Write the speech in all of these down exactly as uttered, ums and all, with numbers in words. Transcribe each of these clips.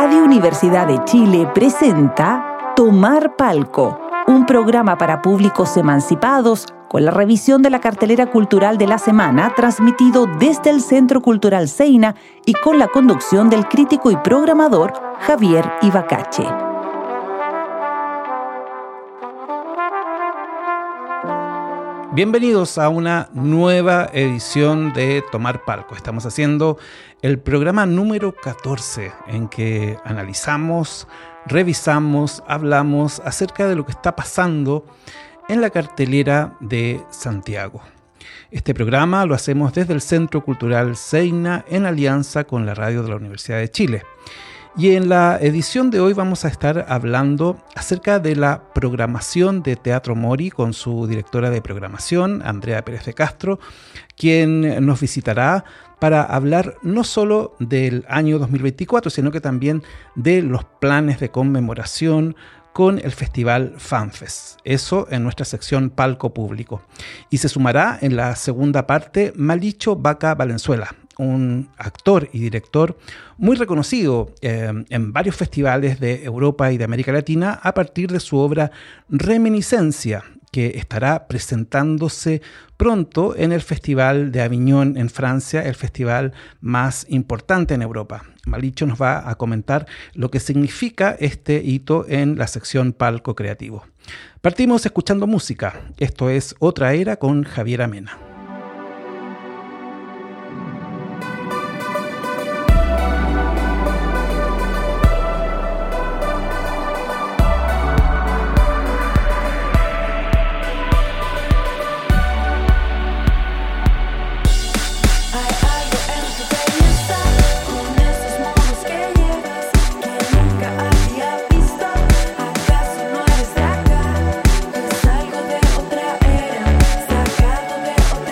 Radio Universidad de Chile presenta Tomar Palco, un programa para públicos emancipados con la revisión de la cartelera cultural de la semana, transmitido desde el Centro Cultural Seina y con la conducción del crítico y programador Javier Ibacache. Bienvenidos a una nueva edición de Tomar Palco. Estamos haciendo el programa número catorce en que analizamos, revisamos, hablamos acerca de lo que está pasando en la cartelera de Santiago. Este programa lo hacemos desde el Centro Cultural Seina en alianza con la radio de la Universidad de Chile. Y en la edición de hoy vamos a estar hablando acerca de la programación de Teatro Mori con su directora de programación, Andrea Pérez de Castro, quien nos visitará para hablar no solo del año dos mil veinticuatro, sino que también de los planes de conmemoración con el Festival FanFest. Eso en nuestra sección Palco Público. Y se sumará en la segunda parte Malicho Vaca Valenzuela, un actor y director muy reconocido eh, en varios festivales de Europa y de América Latina a partir de su obra Reminiscencia, que estará presentándose pronto en el Festival de Aviñón en Francia, el festival más importante en Europa. Malicho nos va a comentar lo que significa este hito en la sección Palco Creativo. Partimos escuchando música. Esto es Otra Era con Javier Amena. Algo de otra era, sacado de otra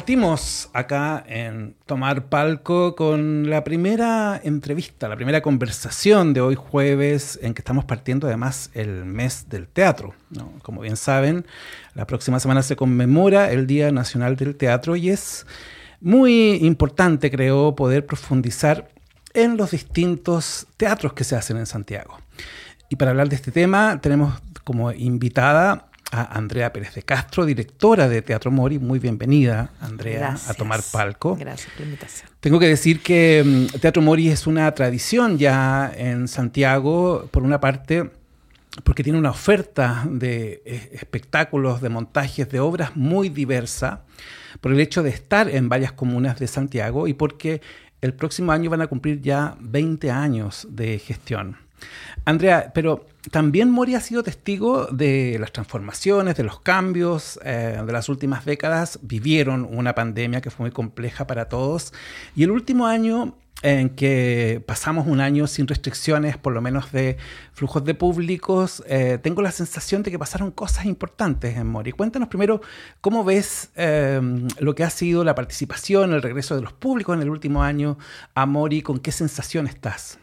Partimos acá en Tomar Palco con la primera entrevista, la primera conversación de hoy jueves, en que estamos partiendo además el mes del teatro, ¿no? Como bien saben, la próxima semana se conmemora el Día Nacional del Teatro y es muy importante, creo, poder profundizar en los distintos teatros que se hacen en Santiago. Y para hablar de este tema tenemos como invitada a Andrea Pérez de Castro, directora de Teatro Mori. Muy bienvenida, Andrea, Gracias. A Tomar Palco. Gracias por la invitación. Tengo que decir que um, Teatro Mori es una tradición ya en Santiago, por una parte, porque tiene una oferta de eh, espectáculos, de montajes, de obras muy diversa, por el hecho de estar en varias comunas de Santiago y porque el próximo año van a cumplir ya veinte años de gestión. Andrea, pero también Mori ha sido testigo de las transformaciones, de los cambios eh, de las últimas décadas. Vivieron una pandemia que fue muy compleja para todos. Y el último año en que pasamos un año sin restricciones, por lo menos de flujos de públicos, eh, tengo la sensación de que pasaron cosas importantes en Mori. Cuéntanos primero cómo ves eh, lo que ha sido la participación, el regreso de los públicos en el último año a Mori. ¿Con qué sensación estás?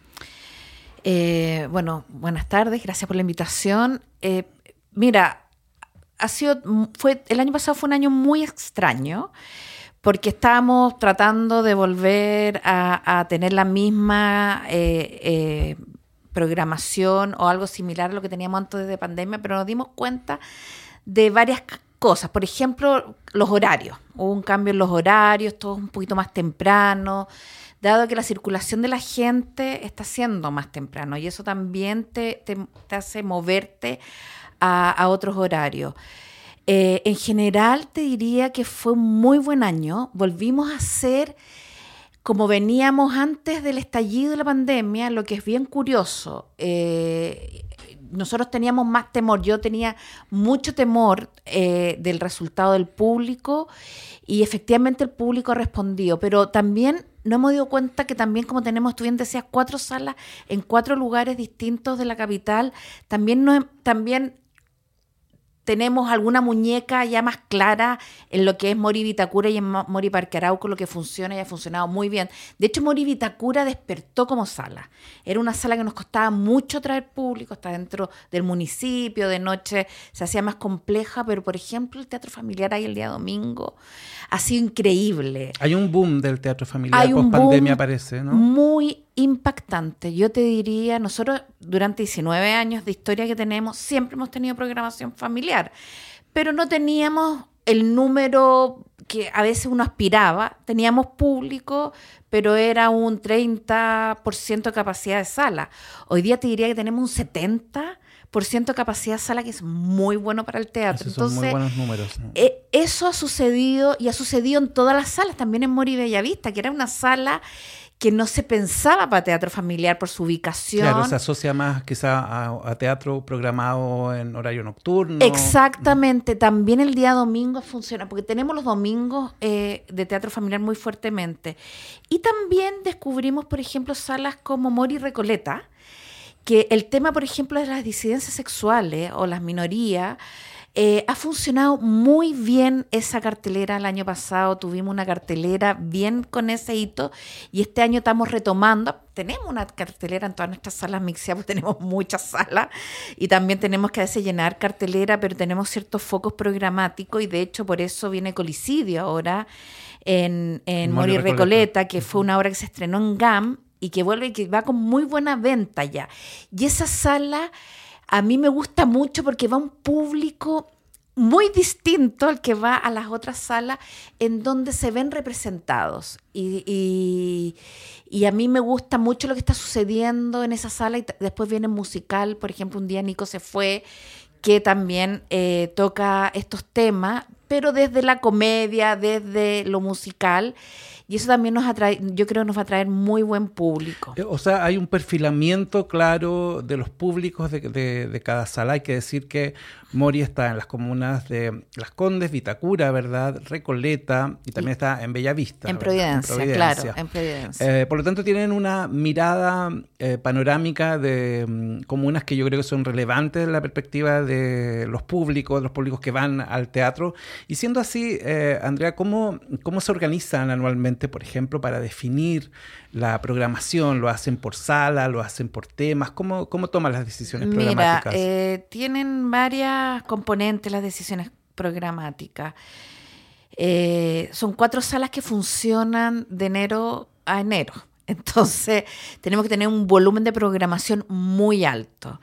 Eh, bueno, buenas tardes, gracias por la invitación. Eh, mira, ha sido, fue, el año pasado fue un año muy extraño porque estábamos tratando de volver a, a tener la misma eh, eh, programación o algo similar a lo que teníamos antes de pandemia, pero nos dimos cuenta de varias cosas. Por ejemplo, los horarios. Hubo un cambio en los horarios, todo un poquito más temprano, dado que la circulación de la gente está siendo más temprano y eso también te, te, te hace moverte a, a otros horarios. Eh, en general te diría que fue un muy buen año. Volvimos a ser como veníamos antes del estallido de la pandemia, lo que es bien curioso. Eh, nosotros teníamos más temor, yo tenía mucho temor eh, del resultado del público y efectivamente el público ha respondido, pero también no hemos dado cuenta que también como tenemos, tú bien decías, cuatro salas en cuatro lugares distintos de la capital, también, no, también tenemos alguna muñeca ya más clara en lo que es Mori Vitacura y en Mori Parque Arauco, lo que funciona y ha funcionado muy bien. De hecho, Mori Vitacura despertó como sala. Era una sala que nos costaba mucho traer público, está dentro del municipio, de noche se hacía más compleja, pero por ejemplo el teatro familiar ahí el día domingo ha sido increíble. Hay un boom del teatro familiar, post pandemia parece, ¿no? Muy impactante. Yo te diría, nosotros durante diecinueve años de historia que tenemos, siempre hemos tenido programación familiar, pero no teníamos el número que a veces uno aspiraba. Teníamos público, pero era un treinta por ciento de capacidad de sala. Hoy día te diría que tenemos un setenta por ciento de capacidad de sala, que es muy bueno para el teatro. Esos son Entonces, muy buenos números, ¿no? eh, eso ha sucedido y ha sucedido en todas las salas, también en Mori Bellavista, que era una sala que no se pensaba para teatro familiar por su ubicación. Claro, se asocia más quizá a, a teatro programado en horario nocturno. Exactamente, también el día domingo funciona, porque tenemos los domingos eh, de teatro familiar muy fuertemente. Y también descubrimos, por ejemplo, salas como Mori Recoleta, que el tema, por ejemplo, de las disidencias sexuales o las minorías, Eh, ha funcionado muy bien esa cartelera. El año pasado tuvimos una cartelera bien con ese hito y este año estamos retomando. Tenemos una cartelera en todas nuestras salas mixeadas, porque tenemos muchas salas y también tenemos que a veces llenar cartelera, pero tenemos ciertos focos programáticos y de hecho por eso viene Colicidio ahora en, en Mori Recoleta, Recoleta, que fue una obra que se estrenó en G A M y que vuelve y que va con muy buena venta ya. Y esa sala a mí me gusta mucho porque va un público muy distinto al que va a las otras salas en donde se ven representados. Y, y, y a mí me gusta mucho lo que está sucediendo en esa sala. Y t- después viene musical, por ejemplo, un día Nico se fue, que también eh, toca estos temas, pero desde la comedia, desde lo musical. Y eso también nos atrae, yo creo que nos va a traer muy buen público. O sea, hay un perfilamiento claro de los públicos de, de, de cada sala. Hay que decir que Mori está en las comunas de Las Condes, Vitacura, ¿verdad? Recoleta y también y está en Bellavista. En Providencia, en Providencia, claro, en Providencia. Eh, por lo tanto, tienen una mirada eh, panorámica de um, comunas que yo creo que son relevantes en la perspectiva de los públicos, los públicos que van al teatro. Y siendo así, eh, Andrea, ¿cómo, ¿cómo se organizan anualmente, por ejemplo, para definir la programación? ¿Lo hacen por sala? ¿Lo hacen por temas? ¿Cómo, cómo toman las decisiones Mira, programáticas? eh, tienen varias componentes las decisiones programáticas. Eh, son cuatro salas que funcionan de enero a enero. Entonces, tenemos que tener un volumen de programación muy alto.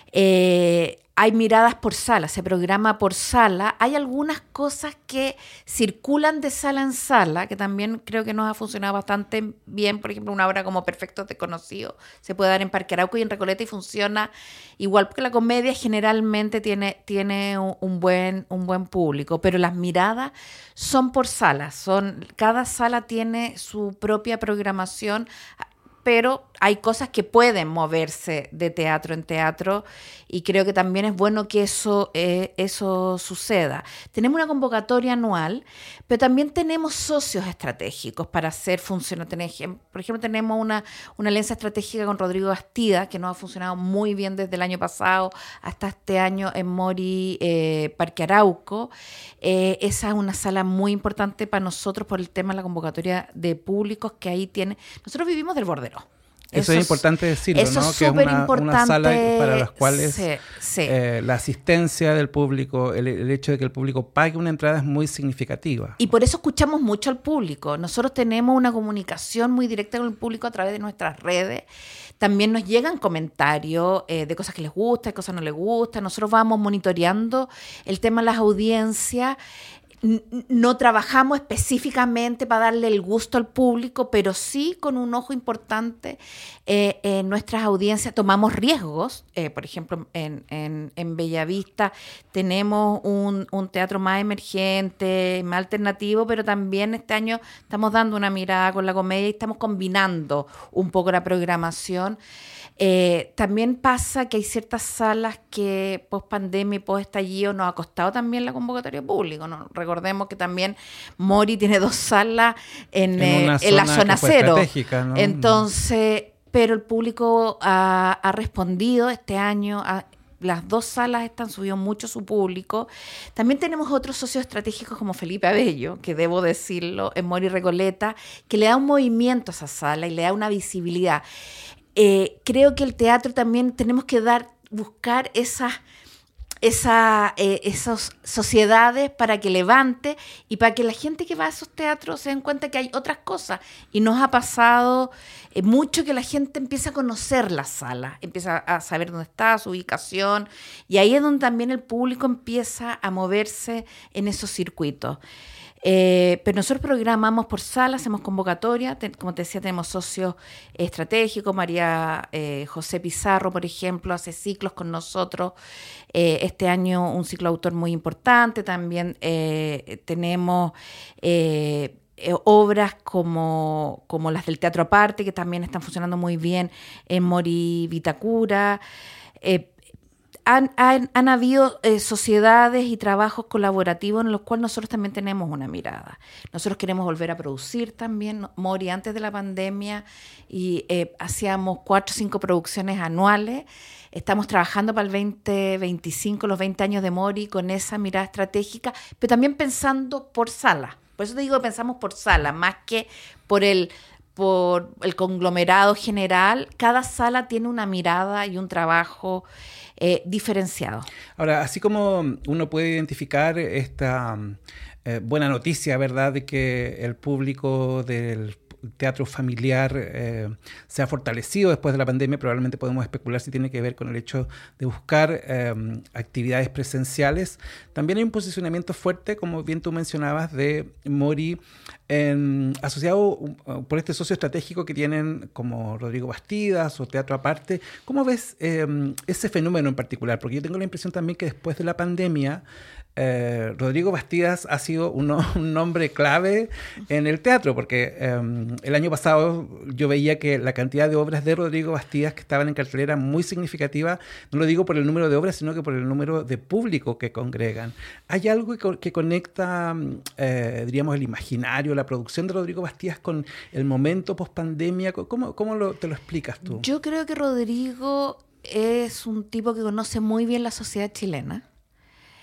Eh, hay miradas por sala, se programa por sala. Hay algunas cosas que circulan de sala en sala, que también creo que nos ha funcionado bastante bien. Por ejemplo, una obra como Perfectos Desconocidos se puede dar en Parque Arauco y en Recoleta y funciona igual, porque la comedia generalmente tiene, tiene un, un, buen, un buen público, pero las miradas son por salas. Son, cada sala tiene su propia programación, pero hay cosas que pueden moverse de teatro en teatro y creo que también es bueno que eso, eh, eso suceda. Tenemos una convocatoria anual, pero también tenemos socios estratégicos para hacer funcionar. Por ejemplo, tenemos una, una alianza estratégica con Rodrigo Bastida, que nos ha funcionado muy bien desde el año pasado hasta este año en Mori, eh, Parque Arauco. Eh, esa es una sala muy importante para nosotros por el tema de la convocatoria de públicos que ahí tiene. Nosotros vivimos del Bordero. Eso, eso es importante decirlo, eso ¿no? Es que es una, una sala para las cuales sí, sí. Eh, la asistencia del público, el, el hecho de que el público pague una entrada es muy significativa. Y por eso escuchamos mucho al público. Nosotros tenemos una comunicación muy directa con el público a través de nuestras redes. También nos llegan comentarios eh, de cosas que les gusta, de cosas que no les gusta. Nosotros vamos monitoreando el tema de las audiencias. No trabajamos específicamente para darle el gusto al público, pero sí con un ojo importante eh, en nuestras audiencias. Tomamos riesgos. Eh, por ejemplo, en, en, en Bellavista tenemos un, un teatro más emergente, más alternativo, pero también este año estamos dando una mirada con la comedia y estamos combinando un poco la programación. Eh, también pasa que hay ciertas salas que post pandemia y post estallido nos ha costado también la convocatoria pública, ¿no? Recordemos que también Mori tiene dos salas en, en, eh, en la zona cero, ¿no? Entonces, pero el público ha, ha respondido este año. Ha, las dos salas están subiendo mucho su público. También tenemos otros socios estratégicos como Felipe Abello, que debo decirlo, en Mori Recoleta, que le da un movimiento a esa sala y le da una visibilidad. Eh, creo que el teatro también tenemos que dar, buscar esas, esa, eh, esas sociedades para que levante y para que la gente que va a esos teatros se den cuenta que hay otras cosas. Y nos ha pasado eh, mucho que la gente empieza a conocer la sala, empieza a saber dónde está, su ubicación, y ahí es donde también el público empieza a moverse en esos circuitos. Eh, pero nosotros programamos por sala, hacemos convocatoria, Ten, como te decía, tenemos socios estratégicos. María eh, José Pizarro, por ejemplo, hace ciclos con nosotros. Eh, este año un ciclo autor muy importante. También eh, tenemos eh, eh, obras como, como las del Teatro Aparte, que también están funcionando muy bien en Mori Vitacura. Eh, Han, han, han habido eh, sociedades y trabajos colaborativos en los cuales nosotros también tenemos una mirada. Nosotros queremos volver a producir también. Mori, antes de la pandemia, y eh, hacíamos cuatro o cinco producciones anuales. Estamos trabajando para el veinte veinticinco, los veinte años de Mori, con esa mirada estratégica, pero también pensando por sala. Por eso te digo que pensamos por sala, más que por el... por el conglomerado general. Cada sala tiene una mirada y un trabajo eh, diferenciado. Ahora, así como uno puede identificar esta eh, buena noticia, ¿verdad?, de que el público del teatro familiar eh, se ha fortalecido después de la pandemia, probablemente podemos especular si tiene que ver con el hecho de buscar eh, actividades presenciales. También hay un posicionamiento fuerte, como bien tú mencionabas, de Mori, eh, asociado uh, por este socio estratégico que tienen como Rodrigo Bastidas o Teatro Aparte. ¿Cómo ves eh, ese fenómeno en particular? Porque yo tengo la impresión también que después de la pandemia Eh, Rodrigo Bastidas ha sido un, un nombre clave en el teatro, porque eh, el año pasado yo veía que la cantidad de obras de Rodrigo Bastidas que estaban en cartelera muy significativa, no lo digo por el número de obras, sino que por el número de público que congregan. ¿Hay algo que, que conecta, eh, diríamos, el imaginario, la producción de Rodrigo Bastidas con el momento post-pandemia? ¿Cómo, cómo lo, te lo explicas tú? Yo creo que Rodrigo es un tipo que conoce muy bien la sociedad chilena.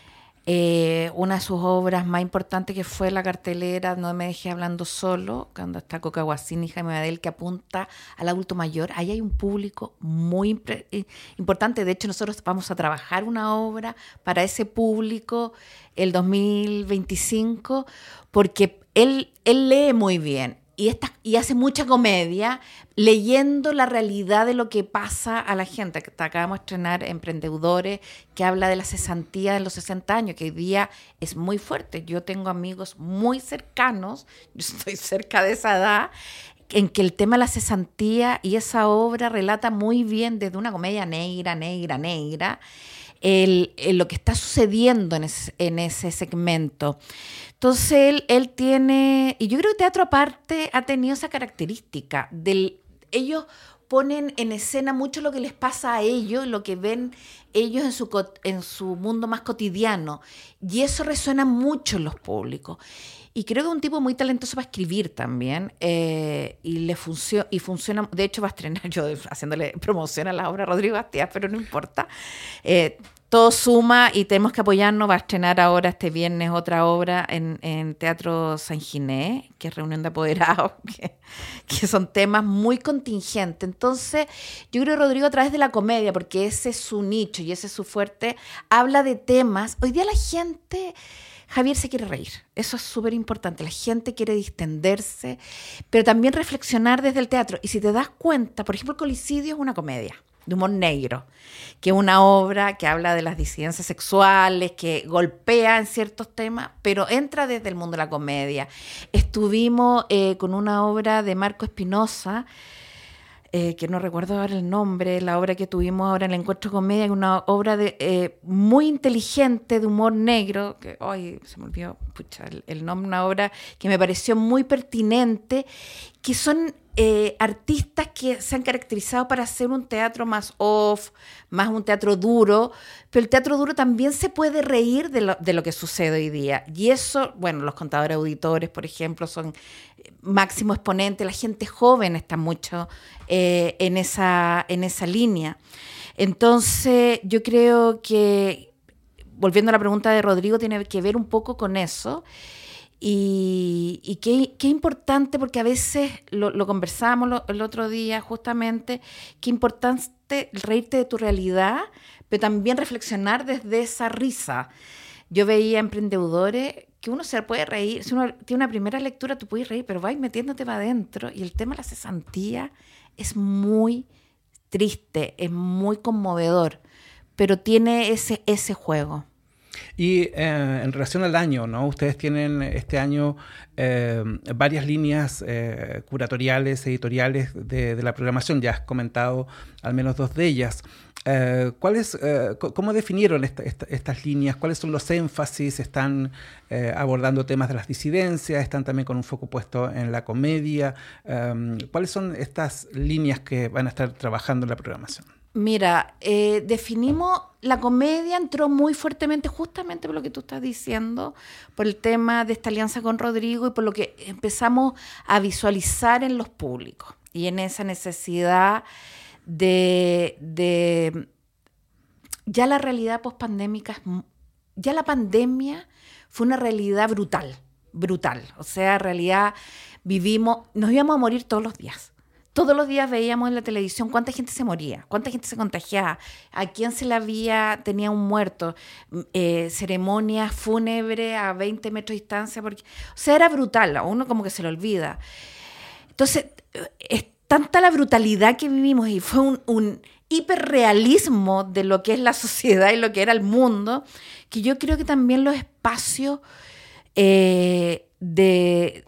Eh, una de sus obras más importantes que fue la cartelera No me dejé hablando solo, cuando está Coca Guasini y Jaime Badel, que apunta al adulto mayor. Ahí hay un público muy impre- importante. De hecho, nosotros vamos a trabajar una obra para ese público el dos mil veinticinco, porque él, él lee muy bien. Y, esta, y hace mucha comedia leyendo la realidad de lo que pasa a la gente. Acabamos de estrenar Emprendedores, que habla de la cesantía de los sesenta años, que hoy día es muy fuerte. Yo tengo amigos muy cercanos, yo estoy cerca de esa edad, en que el tema de la cesantía y esa obra relata muy bien desde una comedia negra, negra, negra, el, el, lo que está sucediendo en ese, en ese segmento. Entonces él, él tiene, y yo creo que Teatro Aparte ha tenido esa característica, del, ellos ponen en escena mucho lo que les pasa a ellos, lo que ven ellos en su, en su mundo más cotidiano, y eso resuena mucho en los públicos. Y creo que es un tipo muy talentoso para escribir también, eh, y le funciona, y funciona, de hecho va a estrenar, yo haciéndole promoción a la obra Rodrigo Bastías, pero no importa, eh, todo suma y tenemos que apoyarnos. Va a estrenar ahora este viernes otra obra en, en Teatro San Ginés, que es Reunión de Apoderados, que, que son temas muy contingentes. Entonces, yo creo que Rodrigo, a través de la comedia, porque ese es su nicho y ese es su fuerte, habla de temas. Hoy día la gente, Javier, se quiere reír. Eso es súper importante. La gente quiere distenderse, pero también reflexionar desde el teatro. Y si te das cuenta, por ejemplo, El Colicidio es una comedia de humor negro, que es una obra que habla de las disidencias sexuales, que golpea en ciertos temas, pero entra desde el mundo de la comedia. Estuvimos eh, con una obra de Marco Espinosa, eh, que no recuerdo ahora el nombre, la obra que tuvimos ahora en el Encuentro Comedia, una obra de, eh, muy inteligente, de humor negro, que hoy se me olvidó pucha, el, el nombre, una obra que me pareció muy pertinente, que son Eh, artistas que se han caracterizado para hacer un teatro más off, más un teatro duro, pero el teatro duro también se puede reír de lo, de lo que sucede hoy día. Y eso, bueno, los contadores auditores, por ejemplo, son máximo exponente. La gente joven está mucho eh, en, esa, en esa línea. Entonces, yo creo que, volviendo a la pregunta de Rodrigo, tiene que ver un poco con eso. Y, y qué, qué importante, porque a veces lo, lo conversamos lo, el otro día justamente, qué importante reírte de tu realidad, pero también reflexionar desde esa risa. Yo veía Emprendedores que uno se puede reír, si uno tiene una primera lectura tú puedes reír, pero vas metiéndote para adentro, y el tema de la cesantía es muy triste, es muy conmovedor, pero tiene ese, ese juego. Y eh, en relación al año, ¿no? Ustedes tienen este año eh, varias líneas eh, curatoriales, editoriales de, de la programación. Ya has comentado al menos dos de ellas. Eh, ¿cuáles, eh, ¿Cómo definieron esta, esta, estas líneas? ¿Cuáles son los énfasis? ¿Están eh, abordando temas de las disidencias? ¿Están también con un foco puesto en la comedia? Eh, ¿Cuáles son estas líneas que van a estar trabajando en la programación? Mira, eh, definimos, la comedia entró muy fuertemente justamente por lo que tú estás diciendo, por el tema de esta alianza con Rodrigo y por lo que empezamos a visualizar en los públicos y en esa necesidad de, de ya la realidad pospandémica, ya la pandemia fue una realidad brutal, brutal. O sea, en realidad vivimos, nos íbamos a morir todos los días. Todos los días veíamos en la televisión cuánta gente se moría, cuánta gente se contagiaba, a quién se le había, tenía un muerto, eh, ceremonias fúnebres a veinte metros de distancia. Porque, o sea, era brutal, a uno como que se le olvida. Entonces, es tanta la brutalidad que vivimos y fue un, un hiperrealismo de lo que es la sociedad y lo que era el mundo, que yo creo que también los espacios eh, de,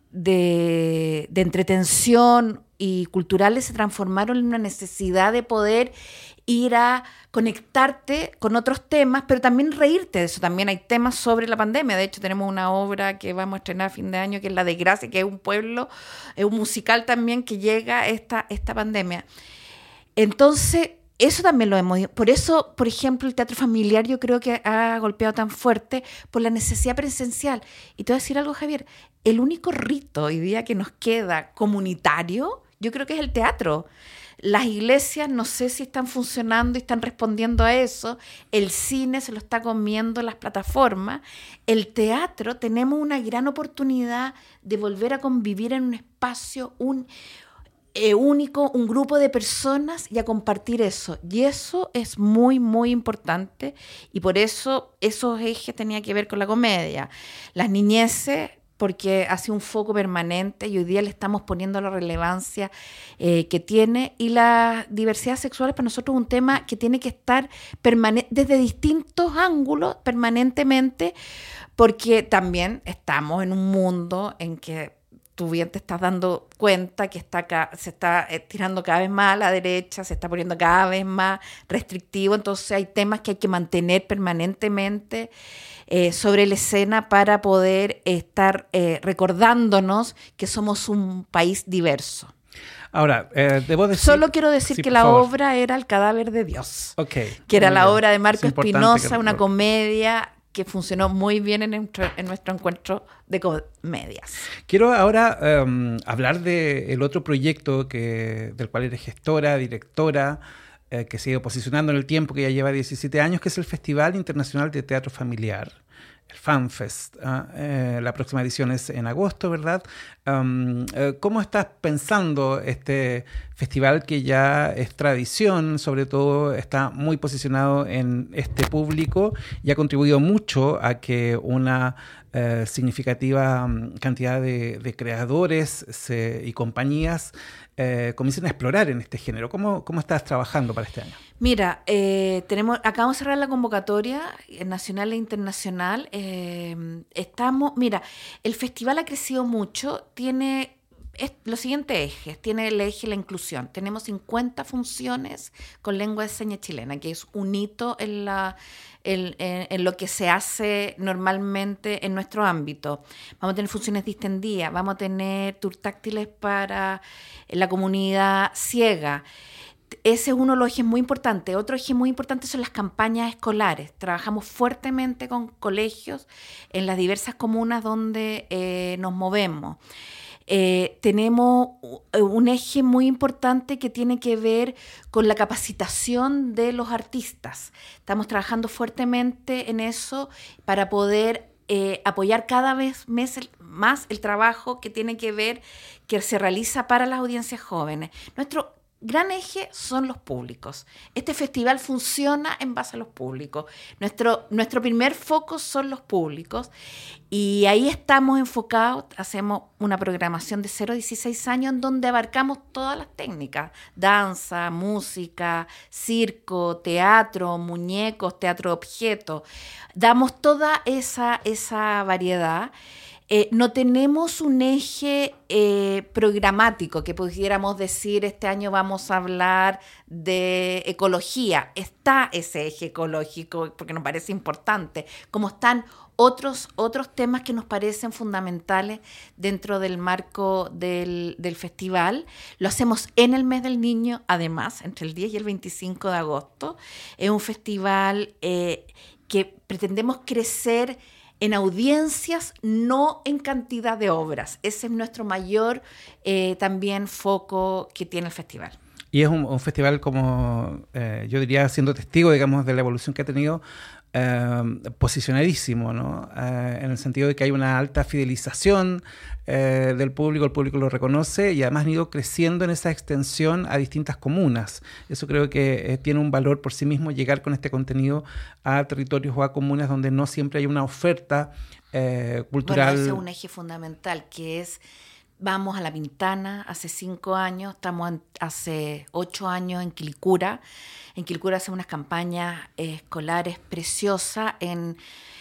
de, de entretención y culturales se transformaron en una necesidad de poder ir a conectarte con otros temas, pero también reírte de eso. También hay temas sobre la pandemia. De hecho, tenemos una obra que vamos a estrenar a fin de año, que es La Desgracia, que es un pueblo, es un musical también que llega a esta, esta pandemia. Entonces, eso también lo hemos... Por eso, por ejemplo, el teatro familiar yo creo que ha golpeado tan fuerte por la necesidad presencial. Y te voy a decir algo, Javier, el único rito hoy día que nos queda comunitario, yo creo que es el teatro. Las iglesias no sé si están funcionando y están respondiendo a eso. El cine se lo está comiendo las plataformas. El teatro, tenemos una gran oportunidad de volver a convivir en un espacio un, eh, único, un grupo de personas y a compartir eso. Y eso es muy, muy importante. Y por eso esos ejes tenían que ver con la comedia. Las niñeces, porque ha sido un foco permanente y hoy día le estamos poniendo la relevancia eh, que tiene. Y la diversidad sexual para nosotros es un tema que tiene que estar permane- desde distintos ángulos permanentemente, porque también estamos en un mundo en que tú bien te estás dando cuenta que está acá, se está eh, tirando cada vez más a la derecha, se está poniendo cada vez más restrictivo, entonces hay temas que hay que mantener permanentemente eh, sobre la escena para poder estar eh, recordándonos que somos un país diverso. Ahora, eh, debo decir... Solo quiero decir sí, que la favor. obra era El cadáver de Dios, Okay, que era muy la bien. obra de Marco Es Espinosa, que... una comedia que funcionó muy bien en nuestro, en nuestro encuentro de comedias. Quiero ahora um, hablar del otro proyecto que, del cual eres gestora, directora, eh, que se ha ido posicionando en el tiempo, que ya lleva diecisiete años, que es el Festival Internacional de Teatro Familiar, el FanFest. ¿eh? Eh, la próxima edición es en agosto, ¿verdad? Um, eh, ¿Cómo estás pensando este festival que ya es tradición, sobre todo está muy posicionado en este público y ha contribuido mucho a que una eh, significativa um, cantidad de, de creadores se, y compañías eh, comiencen a explorar en este género? ¿Cómo, cómo estás trabajando para este año? Mira, eh, tenemos, acabamos de cerrar la convocatoria nacional e internacional. Eh, estamos, mira, el festival ha crecido mucho, tiene es, los siguientes ejes. Tiene el eje la inclusión. Tenemos cincuenta funciones con lengua de señas chilena, que es un hito en, la, en, en, en lo que se hace normalmente en nuestro ámbito. Vamos a tener funciones distendidas, vamos a tener tours táctiles para la comunidad ciega. Ese es uno de los ejes muy importantes. Otro eje muy importante son las campañas escolares. Trabajamos fuertemente con colegios en las diversas comunas donde eh, nos movemos. Eh, tenemos un eje muy importante que tiene que ver con la capacitación de los artistas. Estamos trabajando fuertemente en eso para poder eh, apoyar cada vez más el trabajo que tiene que ver, que se realiza para las audiencias jóvenes. Nuestro gran eje son los públicos. Este festival funciona en base a los públicos. Nuestro, nuestro primer foco son los públicos y ahí estamos enfocados. Hacemos una programación de cero a dieciséis años en donde abarcamos todas las técnicas: danza, música, circo, teatro, muñecos, teatro de objetos. Damos toda esa, esa variedad. Eh, no tenemos un eje eh, programático que pudiéramos decir este año vamos a hablar de ecología. Está ese eje ecológico porque nos parece importante, como están otros, otros temas que nos parecen fundamentales dentro del marco del, del festival. Lo hacemos en el mes del niño, además, entre el diez y el veinticinco de agosto. Es un festival eh, que pretendemos crecer en audiencias, no en cantidad de obras. Ese es nuestro mayor eh, también foco que tiene el festival. Y es un, un festival como, eh, yo diría, siendo testigo, digamos, de la evolución que ha tenido, eh, posicionadísimo, ¿no? Eh, en el sentido de que hay una alta fidelización eh, del público, el público lo reconoce y además han ido creciendo en esa extensión a distintas comunas. Eso creo que eh, tiene un valor por sí mismo, llegar con este contenido a territorios o a comunas donde no siempre hay una oferta eh, cultural. Bueno, ese es un eje fundamental, que es, vamos a La Pintana hace cinco años, estamos en, hace ocho años en Quilicura. En Quilicura hacemos unas campañas eh, escolares preciosas. En,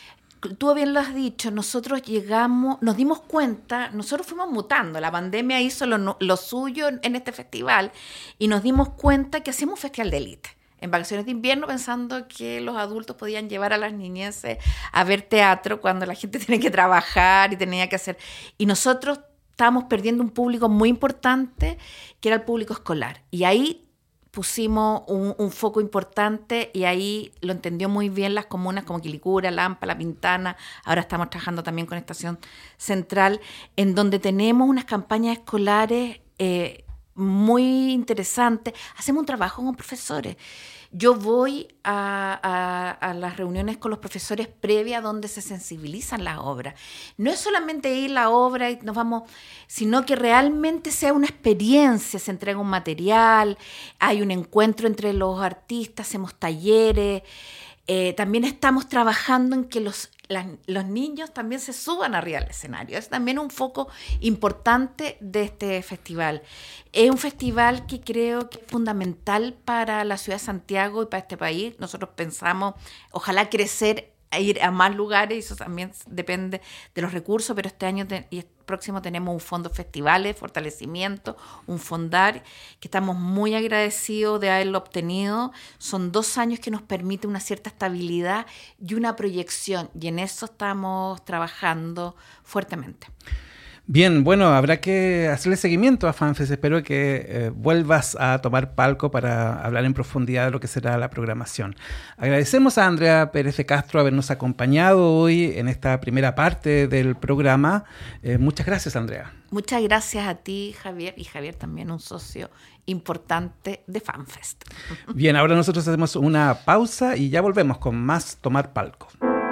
tú bien lo has dicho, nosotros llegamos, nos dimos cuenta, nosotros fuimos mutando, la pandemia hizo lo, lo suyo en, en este festival y nos dimos cuenta que hacíamos un festival de élite. En vacaciones de invierno, pensando que los adultos podían llevar a las niñeces a ver teatro cuando la gente tiene que trabajar y tenía que hacer. Y nosotros estábamos perdiendo un público muy importante, que era el público escolar. Y ahí pusimos un, un foco importante y ahí lo entendió muy bien las comunas como Quilicura, Lampa, La Pintana. Ahora estamos trabajando también con Estación Central, en donde tenemos unas campañas escolares eh, muy interesante. Hacemos un trabajo con profesores. Yo voy a, a, a las reuniones con los profesores previas donde se sensibilizan las obras. No es solamente ir a la obra y nos vamos, sino que realmente sea una experiencia, se entrega un material, hay un encuentro entre los artistas, hacemos talleres. Eh, también estamos trabajando en que los, la, los niños también se suban arriba al escenario. Es también un foco importante de este festival. Es un festival que creo que es fundamental para la ciudad de Santiago y para este país. Nosotros pensamos, ojalá crecer, a ir a más lugares, y eso también depende de los recursos, pero este año te, y el próximo tenemos un fondo festivales, fortalecimiento, un fondar, que estamos muy agradecidos de haberlo obtenido. Son dos años que nos permite una cierta estabilidad y una proyección, y en eso estamos trabajando fuertemente. Bien, bueno, habrá que hacerle seguimiento a FanFest. Espero que eh, vuelvas a tomar palco para hablar en profundidad de lo que será la programación. Agradecemos a Andrea Pérez de Castro habernos acompañado hoy en esta primera parte del programa. Eh, muchas gracias, Andrea. Muchas gracias a ti, Javier, y Javier también un socio importante de FanFest. Bien, ahora nosotros hacemos una pausa y ya volvemos con más Tomar Palco.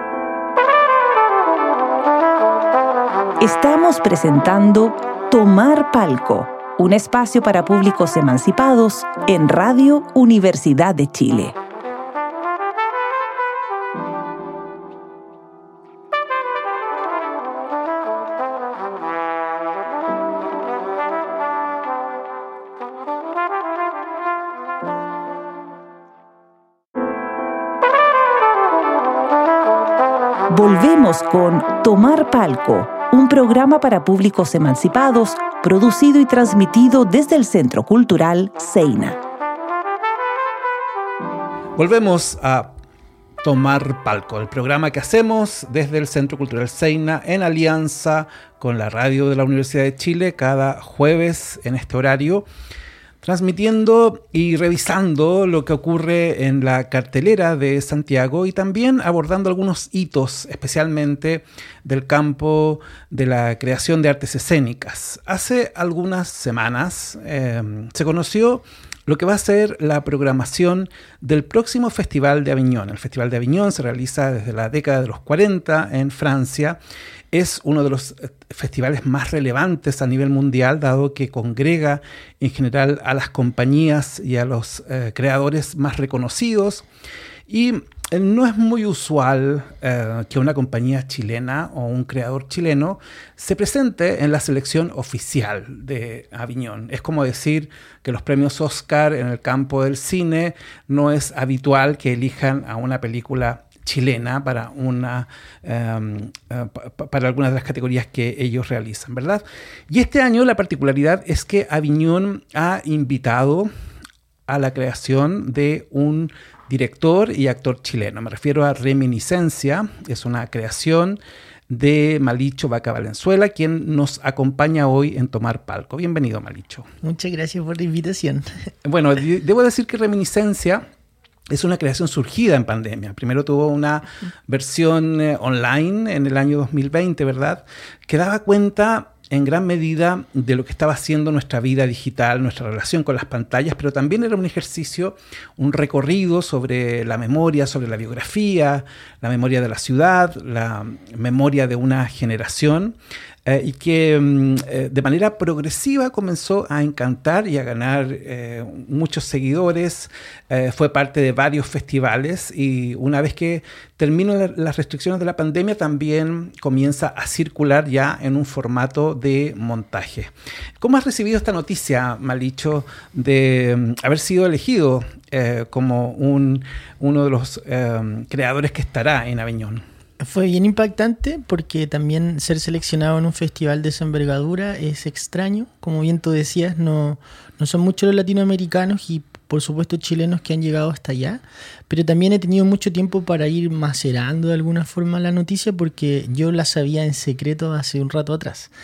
Estamos presentando Tomar Palco, un espacio para públicos emancipados en Radio Universidad de Chile. Volvemos con Tomar Palco, un programa para públicos emancipados, producido y transmitido desde el Centro Cultural Seina. Volvemos a Tomar Palco, el programa que hacemos desde el Centro Cultural Seina en alianza con la radio de la Universidad de Chile cada jueves en este horario, transmitiendo y revisando lo que ocurre en la cartelera de Santiago y también abordando algunos hitos, especialmente del campo de la creación de artes escénicas. Hace algunas semanas eh, se conoció lo que va a ser la programación del próximo Festival de Aviñón. El Festival de Aviñón se realiza desde la década de los cuarenta en Francia. Es uno de los festivales más relevantes a nivel mundial, dado que congrega en general a las compañías y a los eh, creadores más reconocidos. Y eh, no es muy usual eh, que una compañía chilena o un creador chileno se presente en la selección oficial de Aviñón. Es como decir que los premios Oscar en el campo del cine no es habitual que elijan a una película chilena para una um, uh, pa, para algunas de las categorías que ellos realizan, ¿verdad? Y este año la particularidad es que Aviñón ha invitado a la creación de un director y actor chileno. Me refiero a Reminiscencia, es una creación de Malicho Vaca Valenzuela, quien nos acompaña hoy en Tomar Palco. Bienvenido, Malicho. Muchas gracias por la invitación. Bueno, debo decir que Reminiscencia es una creación surgida en pandemia. Primero tuvo una versión eh, online en el año dos mil veinte, ¿verdad? Que daba cuenta en gran medida de lo que estaba haciendo nuestra vida digital, nuestra relación con las pantallas, pero también era un ejercicio, un recorrido sobre la memoria, sobre la biografía, la memoria de la ciudad, la memoria de una generación, eh, y que eh, de manera progresiva comenzó a encantar y a ganar eh, muchos seguidores. Eh, fue parte de varios festivales y una vez que terminan la, las restricciones de la pandemia también comienza a circular ya en un formato de montaje. ¿Cómo has recibido esta noticia, Malicho, de um, haber sido elegido eh, como un, uno de los eh, creadores que estará en Aviñón? Fue bien impactante porque también ser seleccionado en un festival de esa envergadura es extraño. Como bien tú decías, no, no son muchos los latinoamericanos y por supuesto chilenos que han llegado hasta allá, pero también he tenido mucho tiempo para ir macerando de alguna forma la noticia porque yo la sabía en secreto hace un rato atrás.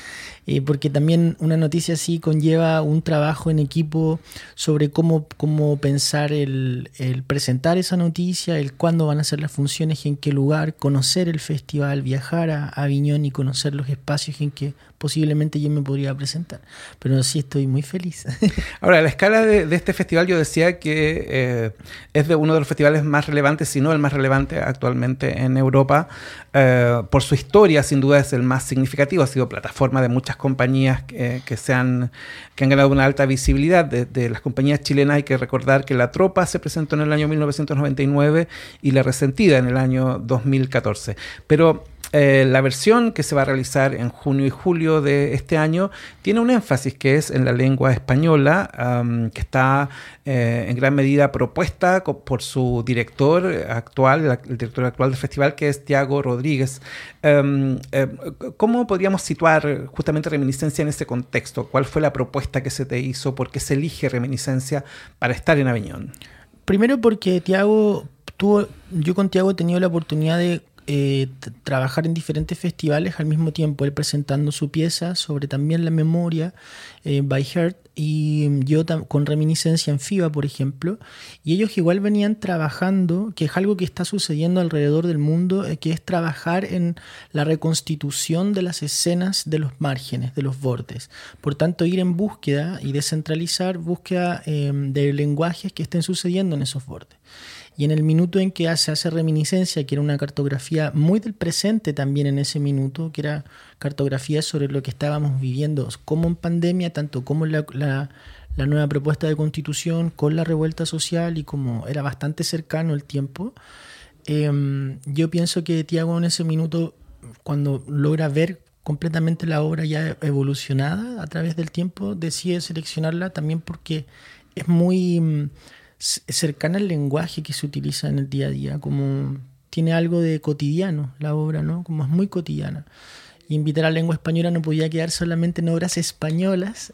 eh, porque también una noticia así conlleva un trabajo en equipo sobre cómo, cómo pensar el, el presentar esa noticia, el cuándo van a ser las funciones y en qué lugar, conocer el festival, viajar a Aviñón y conocer los espacios en que posiblemente yo me podría presentar. Pero sí estoy muy feliz. Ahora, la escala de, de este festival yo decía que eh, es de uno de los festivales más relevantes, si no el más relevante actualmente en Europa. Eh, por su historia, sin duda es el más significativo. Ha sido plataforma de muchas compañías que, que, se han, que han ganado una alta visibilidad. De, de las compañías chilenas hay que recordar que La Tropa se presentó en el año mil novecientos noventa y nueve y La Resentida en el año dos mil catorce. Pero Eh, la versión que se va a realizar en junio y julio de este año tiene un énfasis que es en la lengua española, um, que está eh, en gran medida propuesta por su director actual, el director actual del festival, que es Tiago Rodríguez. Um, eh, ¿Cómo podríamos situar justamente Reminiscencia en ese contexto? ¿Cuál fue la propuesta que se te hizo? ¿Por qué se elige Reminiscencia para estar en Aviñón? Primero porque Tiago tuvo, yo con Tiago he tenido la oportunidad de Eh, t- trabajar en diferentes festivales al mismo tiempo, él presentando su pieza sobre también la memoria, eh, by Heart, y yo tam- con Reminiscencia en FIBA, por ejemplo, y ellos igual venían trabajando, que es algo que está sucediendo alrededor del mundo, eh, que es trabajar en la reconstitución de las escenas de los márgenes, de los bordes. Por tanto, ir en búsqueda y descentralizar, búsqueda eh, de lenguajes que estén sucediendo en esos bordes. Y en el minuto en que se hace Reminiscencia, que era una cartografía muy del presente también en ese minuto, que era cartografía sobre lo que estábamos viviendo, como en pandemia, tanto como en la, la, la nueva propuesta de constitución, con la revuelta social, y como era bastante cercano el tiempo, eh, yo pienso que Tiago en ese minuto, cuando logra ver completamente la obra ya evolucionada a través del tiempo, decide seleccionarla también porque es muy cercana al lenguaje que se utiliza en el día a día, como tiene algo de cotidiano la obra, ¿no? Como es muy cotidiana. Y invitar a la lengua española no podía quedar solamente en obras españolas.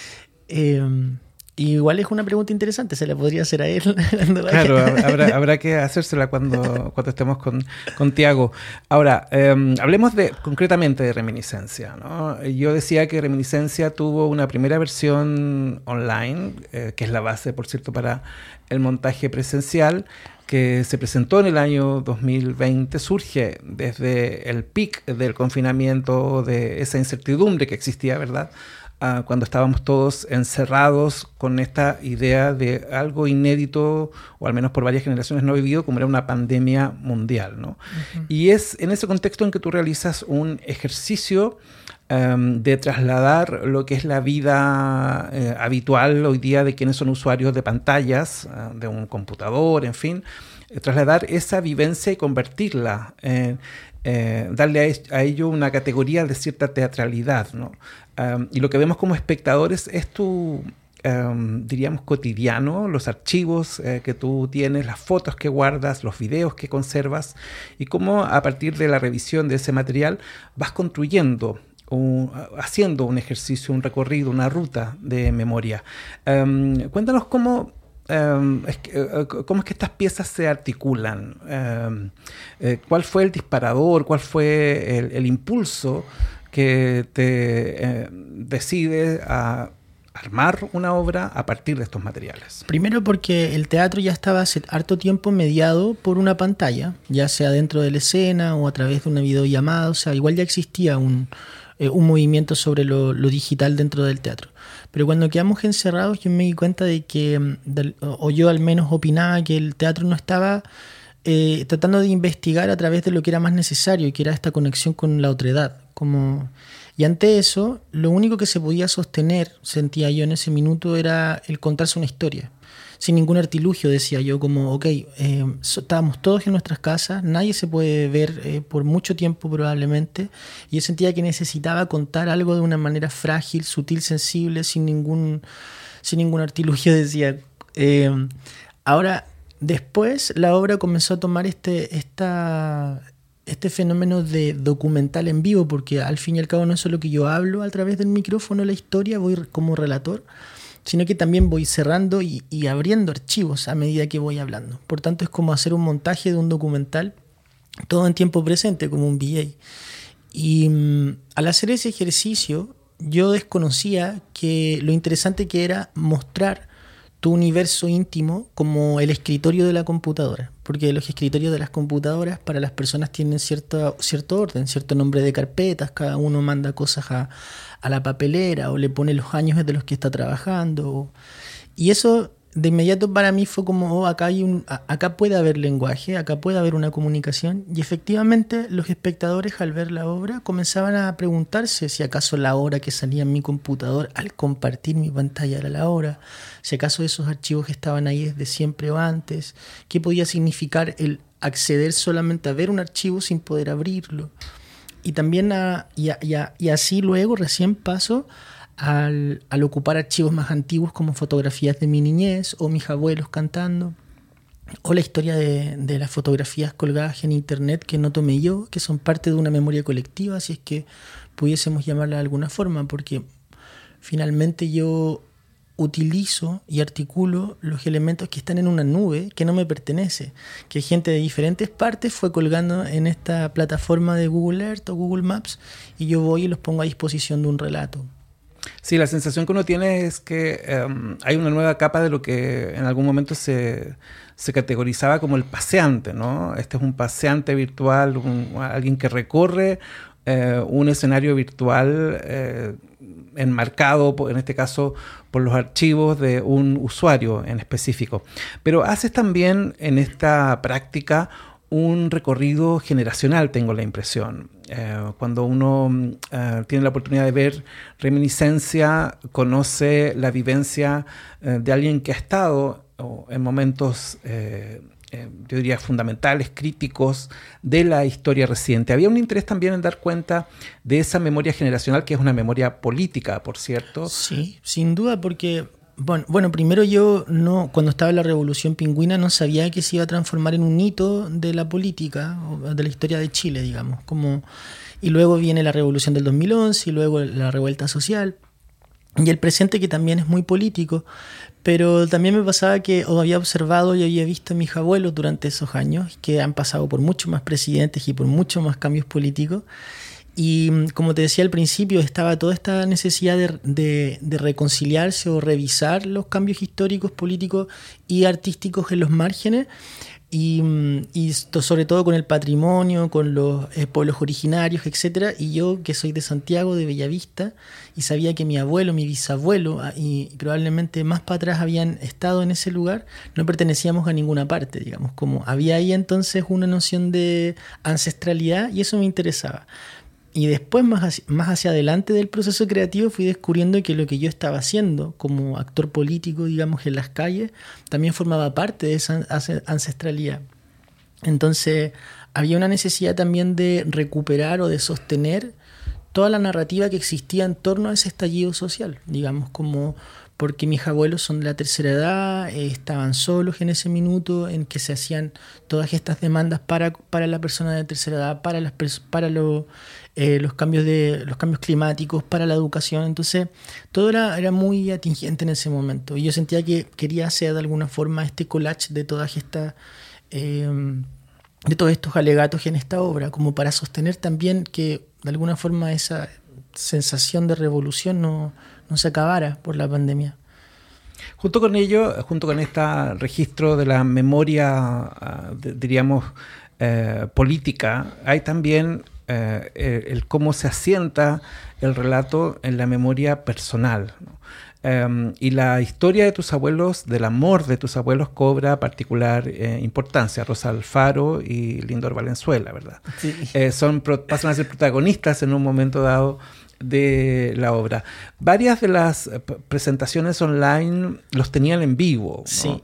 eh, igual es una pregunta interesante, se la podría hacer a él. Claro, habrá, habrá que hacérsela cuando, cuando estemos con, con Tiago. Ahora, eh, hablemos de, concretamente de Reminiscencia, ¿no? Yo decía que Reminiscencia tuvo una primera versión online, eh, que es la base, por cierto, para el montaje presencial, que se presentó en el año dos mil veinte, surge desde el pic del confinamiento, de esa incertidumbre que existía, ¿verdad?, Uh, cuando estábamos todos encerrados con esta idea de algo inédito, o al menos por varias generaciones no vivido, como era una pandemia mundial, ¿no? Uh-huh. Y es en ese contexto en que tú realizas un ejercicio um, de trasladar lo que es la vida eh, habitual hoy día de quienes son usuarios de pantallas, uh, de un computador, en fin, eh, trasladar esa vivencia y convertirla en Eh, darle a, a ello una categoría de cierta teatralidad, ¿no? Um, y lo que vemos como espectadores es tu, um, diríamos, cotidiano, los archivos eh, que tú tienes, las fotos que guardas, los videos que conservas, y cómo a partir de la revisión de ese material vas construyendo, un, haciendo un ejercicio, un recorrido, una ruta de memoria. Um, cuéntanos cómo... Um, es que, uh, ¿Cómo es que estas piezas se articulan? Um, eh, ¿Cuál fue el disparador? ¿Cuál fue el, el impulso que te eh, decide a armar una obra a partir de estos materiales? Primero porque el teatro ya estaba hace harto tiempo mediado por una pantalla, ya sea dentro de la escena o a través de una videollamada, o sea, igual ya existía un, eh, un movimiento sobre lo, lo digital dentro del teatro. Pero cuando quedamos encerrados yo me di cuenta de que, de, o yo al menos opinaba que el teatro no estaba eh, tratando de investigar a través de lo que era más necesario, que era esta conexión con la otredad. Como... Y ante eso, lo único que se podía sostener, sentía yo en ese minuto, era el contarse una historia. Sin ningún artilugio, decía yo, como, ok, eh, so, estábamos todos en nuestras casas, nadie se puede ver eh, por mucho tiempo probablemente, y yo sentía que necesitaba contar algo de una manera frágil, sutil, sensible, sin ningún, sin ningún artilugio, decía. Eh, ahora, después la obra comenzó a tomar este, esta, este fenómeno de documental en vivo, porque al fin y al cabo no es solo que yo hablo a través del micrófono la historia, voy como relator, sino que también voy cerrando y, y abriendo archivos a medida que voy hablando. Por tanto, es como hacer un montaje de un documental, todo en tiempo presente, como un V A. Y um, al hacer ese ejercicio, yo desconocía que lo interesante que era mostrar tu universo íntimo como el escritorio de la computadora, porque los escritorios de las computadoras para las personas tienen cierto, cierto orden, cierto nombre de carpetas, cada uno manda cosas a, a la papelera o le pone los años de los que está trabajando, y eso de inmediato para mí fue como, oh, acá hay un, acá puede haber lenguaje, acá puede haber una comunicación, y efectivamente los espectadores al ver la obra comenzaban a preguntarse si acaso la hora que salía en mi computador al compartir mi pantalla era la hora, si acaso esos archivos estaban ahí desde siempre o antes, qué podía significar el acceder solamente a ver un archivo sin poder abrirlo, y también a, y, a, y, a, y así luego recién paso Al, al ocupar archivos más antiguos como fotografías de mi niñez o mis abuelos cantando, o la historia de, de las fotografías colgadas en internet que no tomé yo, que son parte de una memoria colectiva, si es que pudiésemos llamarla de alguna forma, porque finalmente yo utilizo y articulo los elementos que están en una nube que no me pertenece, que gente de diferentes partes fue colgando en esta plataforma de Google Earth o Google Maps, y yo voy y los pongo a disposición de un relato. Sí, la sensación que uno tiene es que um, hay una nueva capa de lo que en algún momento se, se categorizaba como el paseante, ¿no? Este es un paseante virtual, un, alguien que recorre eh, un escenario virtual eh, enmarcado, en este caso, por los archivos de un usuario en específico. Pero haces también en esta práctica un recorrido generacional, tengo la impresión. Eh, cuando uno eh, tiene la oportunidad de ver reminiscencia, conoce la vivencia eh, de alguien que ha estado oh, en momentos, eh, eh, yo diría, fundamentales, críticos de la historia reciente. Había un interés también en dar cuenta de esa memoria generacional, que es una memoria política, por cierto. Sí, sin duda, porque... Bueno, bueno, primero yo no, cuando estaba la Revolución Pingüina no sabía que se iba a transformar en un hito de la política, de la historia de Chile, digamos. Como, y luego viene la Revolución del dos mil once y luego la revuelta social. Y el presente, que también es muy político. Pero también me pasaba que o había observado y había visto a mis abuelos durante esos años, que han pasado por muchos más presidentes y por muchos más cambios políticos. Y como te decía al principio, estaba toda esta necesidad de, de, de reconciliarse o revisar los cambios históricos, políticos y artísticos en los márgenes, y, y esto, sobre todo con el patrimonio, con los eh, pueblos originarios, etcétera. Y yo, que soy de Santiago, de Bellavista, y sabía que mi abuelo, mi bisabuelo y probablemente más para atrás habían estado en ese lugar, no pertenecíamos a ninguna parte, digamos. Como había ahí entonces una noción de ancestralidad, y eso me interesaba. Y después, más hacia, más hacia adelante del proceso creativo, fui descubriendo que lo que yo estaba haciendo como actor político, digamos, en las calles, también formaba parte de esa ancestralidad. Entonces, había una necesidad también de recuperar o de sostener toda la narrativa que existía en torno a ese estallido social, digamos, como... porque mis abuelos son de la tercera edad, eh, estaban solos en ese minuto en que se hacían todas estas demandas para, para la persona de tercera edad, para, las, para lo, eh, los, cambios de, los cambios climáticos, para la educación. Entonces, todo era, era muy atingente en ese momento. Y yo sentía que quería hacer de alguna forma este collage de todas estas... Eh, de todos estos alegatos en esta obra, como para sostener también que de alguna forma esa sensación de revolución no... no se acabara por la pandemia. Junto con ello, junto con este registro de la memoria, uh, diríamos, eh, política, hay también eh, el, el cómo se asienta el relato en la memoria personal, ¿no? Um, y la historia de tus abuelos, del amor de tus abuelos, cobra particular eh, importancia. Rosa Alfaro y Lindor Valenzuela, ¿verdad? Sí. Eh, son, pasan a ser protagonistas en un momento dado de la obra. Varias de las presentaciones online los tenían en vivo, ¿no? Sí.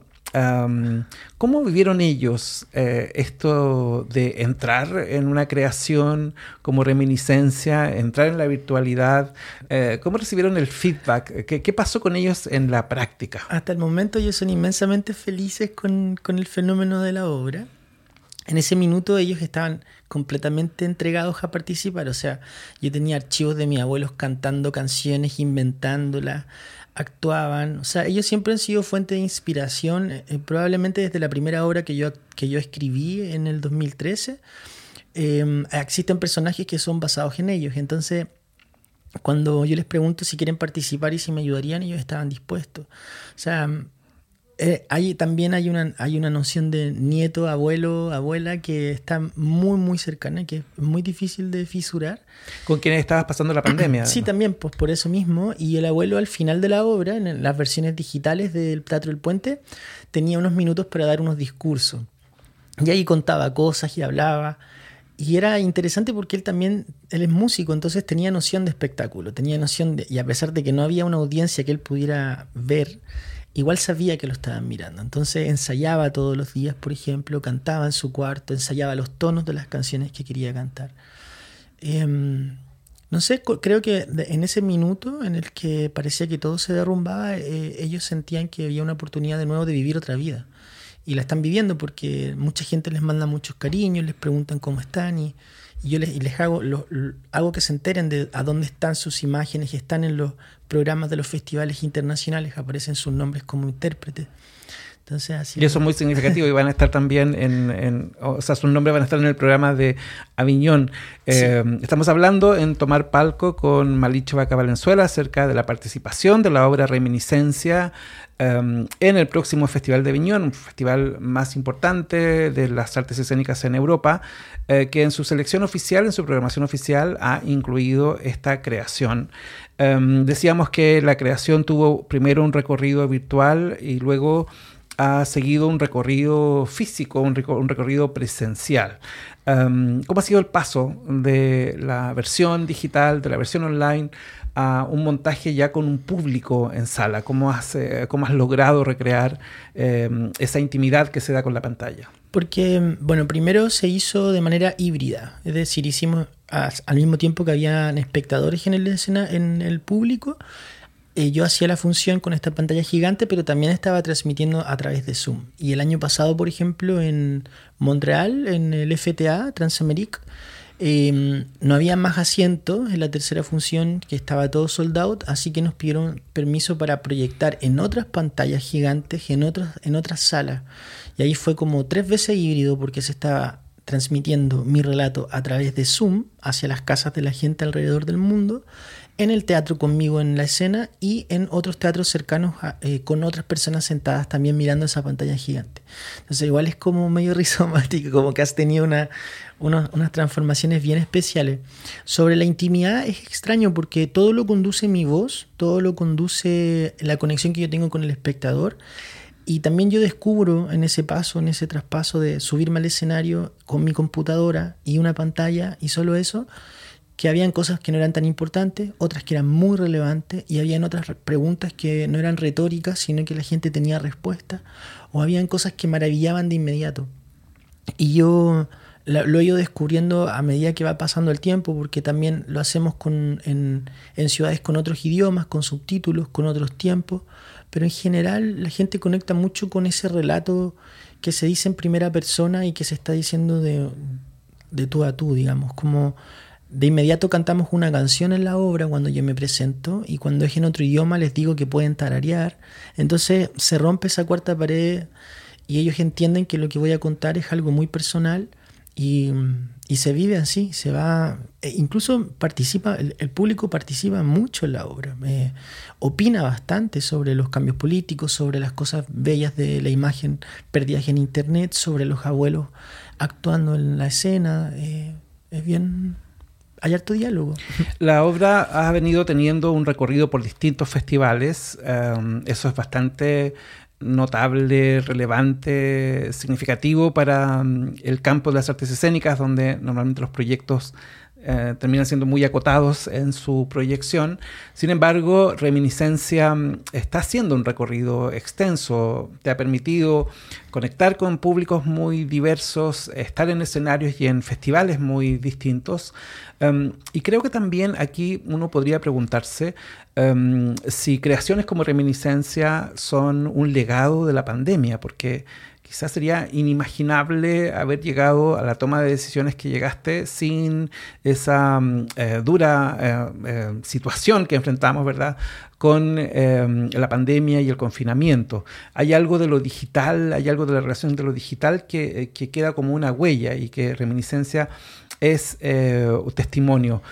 Um, ¿Cómo vivieron ellos eh, esto de entrar en una creación como reminiscencia, entrar en la virtualidad? Eh, ¿Cómo recibieron el feedback? ¿Qué, ¿Qué pasó con ellos en la práctica? Hasta el momento ellos son inmensamente felices con, con el fenómeno de la obra. En ese minuto ellos estaban completamente entregados a participar. O sea, yo tenía archivos de mis abuelos cantando canciones, inventándolas, actuaban. O sea, ellos siempre han sido fuente de inspiración, eh, probablemente desde la primera obra que yo, que yo escribí en el dos mil trece. Eh, existen personajes que son basados en ellos. Entonces, cuando yo les pregunto si quieren participar y si me ayudarían, ellos estaban dispuestos. O sea, eh, hay, también hay una, hay una noción de nieto, abuelo, abuela que está muy, muy cercana, que es muy difícil de fisurar. ¿Con quienes estabas pasando la pandemia? Sí, también, pues por eso mismo. Y el abuelo al final de la obra, en las versiones digitales del Teatro del Puente, tenía unos minutos para dar unos discursos. Y ahí contaba cosas y hablaba. Y era interesante porque él también, él es músico, entonces tenía noción de espectáculo, tenía noción de, y a pesar de que no había una audiencia que él pudiera ver, igual sabía que lo estaban mirando. Entonces ensayaba todos los días, por ejemplo, cantaba en su cuarto, ensayaba los tonos de las canciones que quería cantar. Eh, no sé, creo que en ese minuto en el que parecía que todo se derrumbaba, eh, ellos sentían que había una oportunidad de nuevo de vivir otra vida. Y la están viviendo porque mucha gente les manda muchos cariños, les preguntan cómo están y, y yo les, y les hago, lo, lo, hago que se enteren de a dónde están sus imágenes y están en los programas de los festivales internacionales, aparecen sus nombres como intérpretes. Entonces, así y eso es muy significativo y van a estar también en, en o sea, sus nombres van a estar en el programa de Aviñón. Eh, sí. Estamos hablando en Tomar Palco con Maliche Vaca Valenzuela acerca de la participación de la obra Reminiscencia um, en el próximo Festival de Aviñón, un festival más importante de las artes escénicas en Europa, eh, que en su selección oficial, en su programación oficial, ha incluido esta creación. Um, decíamos que la creación tuvo primero un recorrido virtual y luego ha seguido un recorrido físico, un, recor- un recorrido presencial. Um, ¿Cómo ha sido el paso de la versión digital, de la versión online, a un montaje ya con un público en sala? ¿Cómo has, eh, cómo has logrado recrear eh, esa intimidad que se da con la pantalla? Porque, bueno, primero se hizo de manera híbrida, es decir, hicimos a, al mismo tiempo que habían espectadores en el, escena, en el público. Eh, yo hacía la función con esta pantalla gigante, pero también estaba transmitiendo a través de Zoom. Y el año pasado, por ejemplo, en Montreal, en el F T A, Transamérique, eh, no había más asientos en la tercera función, que estaba todo sold out, así que nos pidieron permiso para proyectar en otras pantallas gigantes, en otras, en otras salas. Y ahí fue como tres veces híbrido, porque se estaba transmitiendo mi relato a través de Zoom hacia las casas de la gente alrededor del mundo, en el teatro conmigo en la escena y en otros teatros cercanos a, eh, con otras personas sentadas también mirando esa pantalla gigante. Entonces igual es como medio rizomático, como que has tenido una, una, unas transformaciones bien especiales. Sobre la intimidad es extraño porque todo lo conduce mi voz, todo lo conduce la conexión que yo tengo con el espectador. Y también yo descubro en ese paso, en ese traspaso de subirme al escenario con mi computadora y una pantalla y solo eso, que habían cosas que no eran tan importantes, otras que eran muy relevantes y habían otras preguntas que no eran retóricas, sino que la gente tenía respuestas, o habían cosas que maravillaban de inmediato. Y yo lo he ido descubriendo a medida que va pasando el tiempo, porque también lo hacemos con, en, en ciudades con otros idiomas, con subtítulos, con otros tiempos, pero en general la gente conecta mucho con ese relato que se dice en primera persona y que se está diciendo de, de tú a tú, digamos, como de inmediato cantamos una canción en la obra cuando yo me presento y cuando es en otro idioma les digo que pueden tararear, entonces se rompe esa cuarta pared y ellos entienden que lo que voy a contar es algo muy personal y, y se vive así, se va, e incluso participa, el, el público participa mucho en la obra, eh, opina bastante sobre los cambios políticos, sobre las cosas bellas de la imagen perdidas en internet, sobre los abuelos actuando en la escena, eh, es bien... hay harto diálogo. La obra ha venido teniendo un recorrido por distintos festivales. Um, eso es bastante notable, relevante, significativo para um, el campo de las artes escénicas, donde normalmente los proyectos eh, terminan siendo muy acotados en su proyección. Sin embargo, Reminiscencia está haciendo un recorrido extenso. Te ha permitido conectar con públicos muy diversos, estar en escenarios y en festivales muy distintos. Um, y creo que también aquí uno podría preguntarse um, si creaciones como Reminiscencia son un legado de la pandemia, porque quizás sería inimaginable haber llegado a la toma de decisiones que llegaste sin esa eh, dura eh, eh, situación que enfrentamos, ¿verdad?, con eh, la pandemia y el confinamiento. Hay algo de lo digital, hay algo de la relación de lo digital que, que queda como una huella y que Reminiscencia es eh, un testimonio.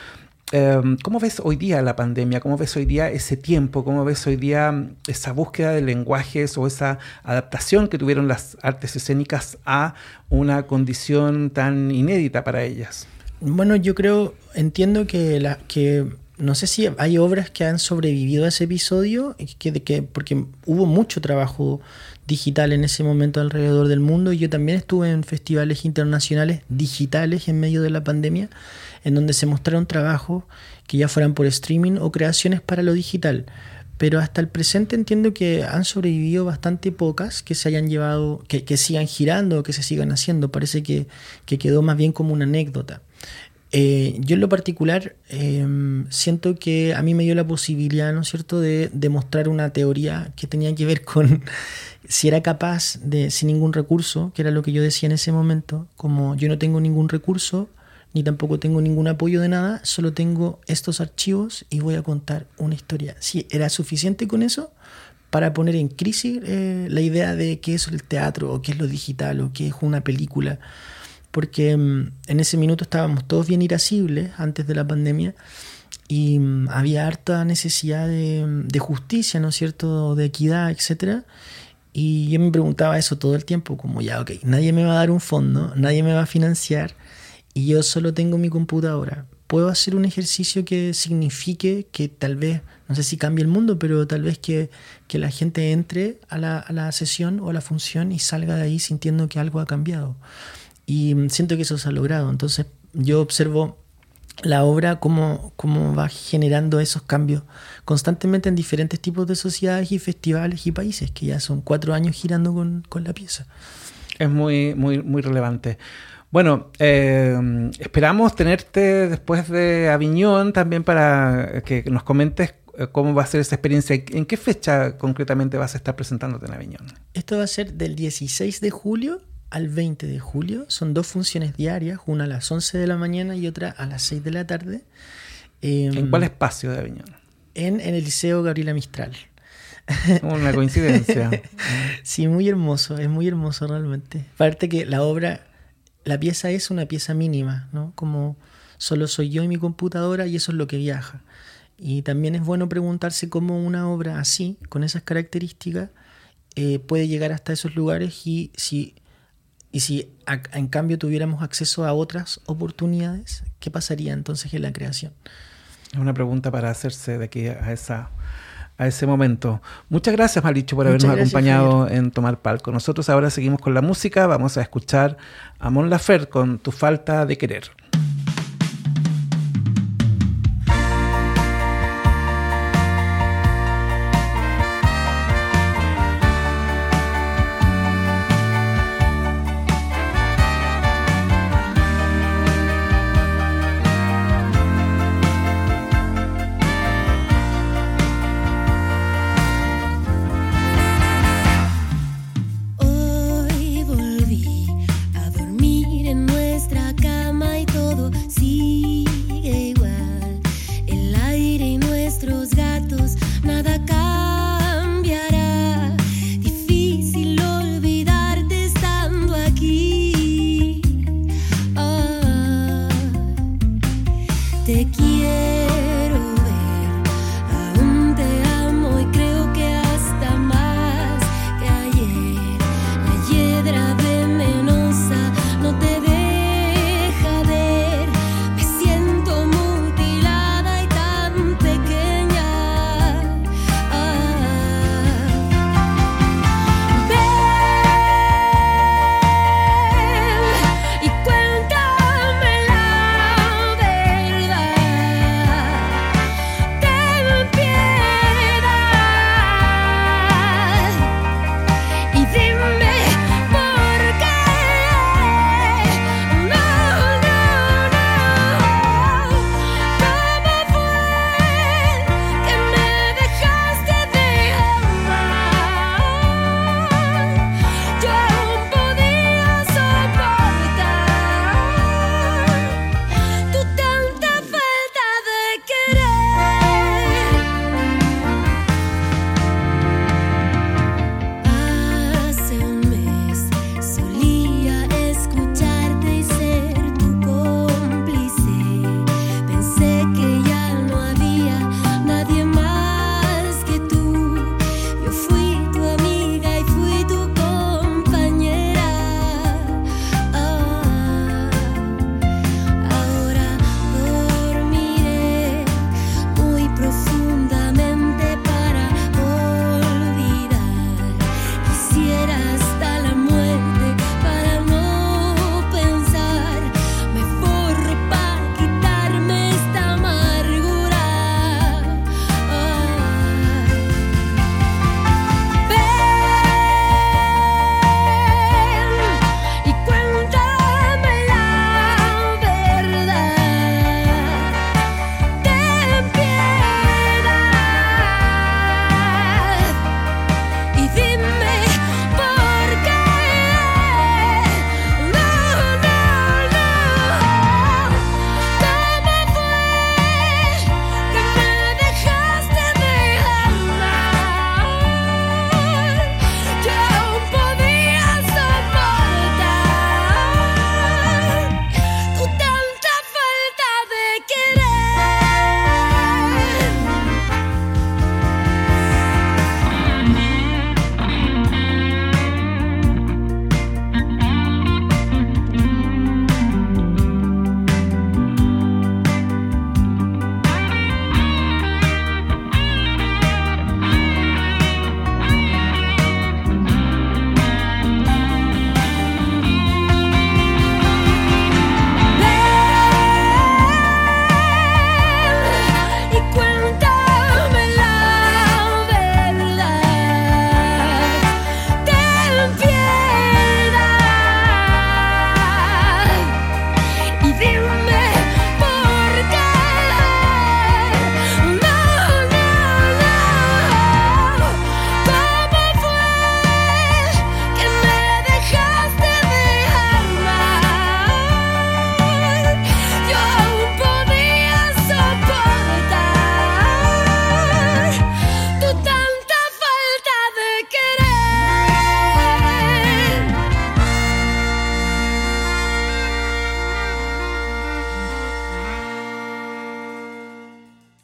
eh, ¿cómo ves hoy día la pandemia? ¿Cómo ves hoy día ese tiempo? ¿Cómo ves hoy día esa búsqueda de lenguajes o esa adaptación que tuvieron las artes escénicas a una condición tan inédita para ellas? Bueno, yo creo, entiendo que, la, que no sé si hay obras que han sobrevivido a ese episodio, que, que, porque hubo mucho trabajo digital en ese momento alrededor del mundo, y yo también estuve en festivales internacionales digitales en medio de la pandemia, en donde se mostraron trabajos que ya fueran por streaming o creaciones para lo digital. Pero hasta el presente entiendo que han sobrevivido bastante pocas que se hayan llevado, que, que sigan girando o que se sigan haciendo. Parece que, que quedó más bien como una anécdota. Eh, yo en lo particular eh, siento que a mí me dio la posibilidad, ¿no es cierto?, de demostrar una teoría que tenía que ver con si era capaz de, sin ningún recurso, que era lo que yo decía en ese momento, como yo no tengo ningún recurso, ni tampoco tengo ningún apoyo de nada, solo tengo estos archivos y voy a contar una historia. Sí, era suficiente con eso para poner en crisis eh, la idea de qué es el teatro, o qué es lo digital, o qué es una película, porque um, en ese minuto estábamos todos bien irascibles antes de la pandemia, y um, había harta necesidad de, de justicia, ¿no es cierto?, de equidad, etcétera. Y yo me preguntaba eso todo el tiempo, como ya, ok, nadie me va a dar un fondo, nadie me va a financiar, y yo solo tengo mi computadora. ¿Puedo hacer un ejercicio que signifique que tal vez, no sé si cambie el mundo, pero tal vez que, que la gente entre a la, a la sesión o a la función y salga de ahí sintiendo que algo ha cambiado? Y siento que eso se ha logrado. Entonces yo observo la obra cómo, cómo va generando esos cambios constantemente en diferentes tipos de sociedades y festivales y países, que ya son cuatro años girando con, con la pieza. Es muy, muy, muy relevante. Bueno, eh, esperamos tenerte después de Aviñón también para que nos comentes cómo va a ser esa experiencia. ¿En qué fecha concretamente vas a estar presentándote en Aviñón? Esto va a ser del dieciséis de julio al veinte de julio. Son dos funciones diarias, una a las once de la mañana y otra a las seis de la tarde. Eh, ¿En cuál espacio de Aviñón? En, en el Liceo Gabriela Mistral. Una coincidencia. Sí, muy hermoso, es muy hermoso realmente. Aparte que la obra... La pieza es una pieza mínima, ¿no? Como solo soy yo y mi computadora, y eso es lo que viaja. Y también es bueno preguntarse cómo una obra así, con esas características, eh, puede llegar hasta esos lugares, y si, y si a, en cambio tuviéramos acceso a otras oportunidades, ¿qué pasaría entonces en la creación? Es una pregunta para hacerse de aquí a esa... a ese momento. Muchas gracias, Marichu, por Muchas habernos gracias, acompañado Javier. En Tomar Palco. Nosotros ahora seguimos con la música. Vamos a escuchar a Mon Laferte con Tu falta de querer. Hoy volví a dormir en nuestra cama y todo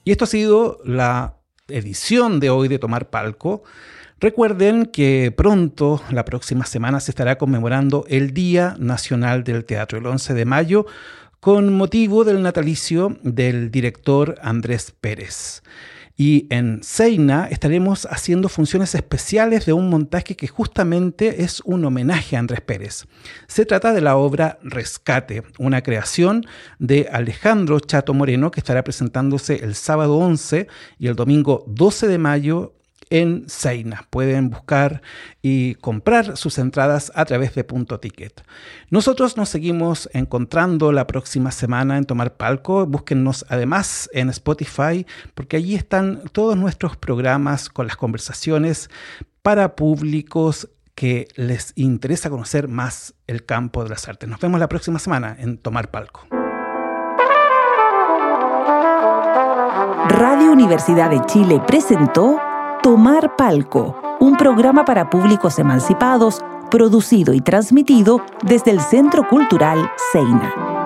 Y esto ha sido la edición de hoy de Tomar Palco. Recuerden que pronto, la próxima semana, se estará conmemorando el Día Nacional del Teatro, el once de mayo, con motivo del natalicio del director Andrés Pérez. Y en Seina estaremos haciendo funciones especiales de un montaje que justamente es un homenaje a Andrés Pérez. Se trata de la obra Rescate, una creación de Alejandro Chato Moreno, que estará presentándose el sábado once y el domingo doce de mayo en Seina. Pueden buscar y comprar sus entradas a través de Punto Ticket. Nosotros nos seguimos encontrando la próxima semana en Tomar Palco. Búsquennos además en Spotify, porque allí están todos nuestros programas con las conversaciones para públicos que les interesa conocer más el campo de las artes. Nos vemos la próxima semana en Tomar Palco. Radio Universidad de Chile presentó Tomar Palco, un programa para públicos emancipados, producido y transmitido desde el Centro Cultural Seina.